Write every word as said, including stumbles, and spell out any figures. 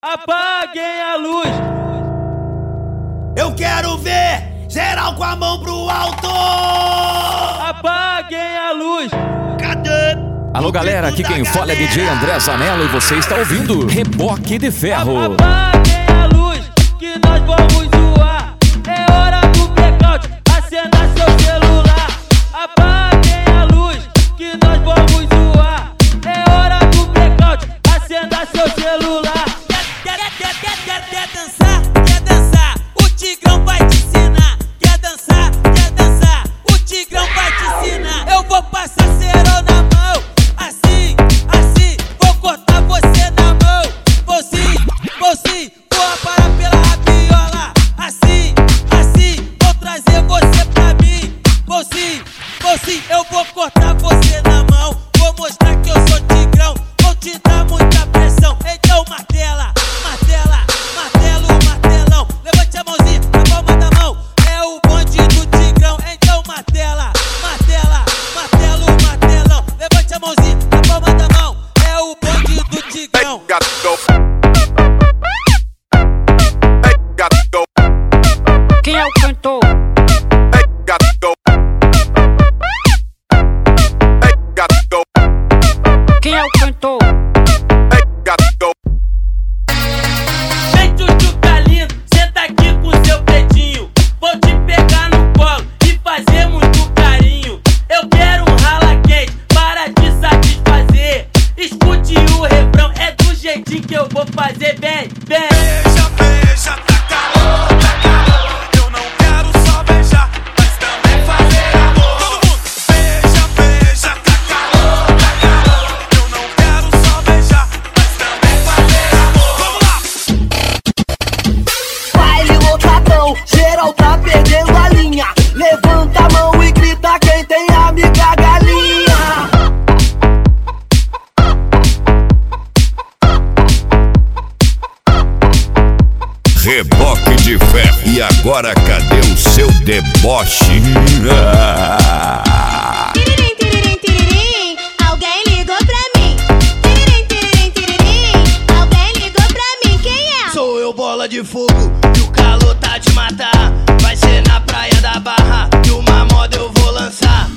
Apaguem a luz. Eu quero ver geral com a mão pro alto. Apaguem a luz. Cadê? Alô galera, aqui quem fala é D J André Zanello e você está ouvindo Reboque de Ferro. Apaguem a luz que nós vamos zoar. É hora do blackout, acenda seu celular. Apaguem a luz que nós vamos zoar. É hora do blackout, acenda seu celular. Quer, quer, quer, quer, quer, quer dançar? Quer dançar? O Tigrão vai te ensinar. Quer dançar? Quer dançar? O Tigrão vai te ensinar. Eu vou passar cerol na mão. Assim, assim, vou cortar você na mão. Vou sim, vou sim, vou aparar pela rabiola. Assim, assim, vou trazer você pra mim. Vou sim, vou sim, eu vou cortar você na mão. Vou mostrar que eu sou Tigrão. Vou te dar muita pressão. Então martela, martela, martelo, martelão. Levante a mãozinha na palma da mão. É o bonde do Tigrão. Então martela, martela, martelo, martelão. Levante a mãozinha na palma da mão. É o bonde do Tigrão. Quem é o cantor? Quem é o cantor? Vem tchutchuca lindo, senta aqui com seu dedinho. Vou te pegar no colo e fazer muito carinho. Eu quero um rala quente para te satisfazer. Escute o refrão, é do jeitinho que eu vou fazer. Vem, vem. Beija, beija, tá calor, tá calor. Eu não quero só beijar, mas também fazer amor. Todo mundo. Beija, beija, tá calor, tá calor. Eu não quero só beijar, mas também fazer amor. Vamos lá! Baile lotadão, geral tá perdendo a linha. Levanta a mão e grita quem tem amiga galinha. Reboque de Ferro. E agora cadê o seu deboche? Tiririm, tiririm, tiririm, alguém ligou pra mim. Tiririm, tiririm, tiririm, alguém ligou pra mim. Quem é? Sou eu, bola de fogo, e o calor tá de matar. Vai ser na praia da Barra, e uma moda eu vou lançar.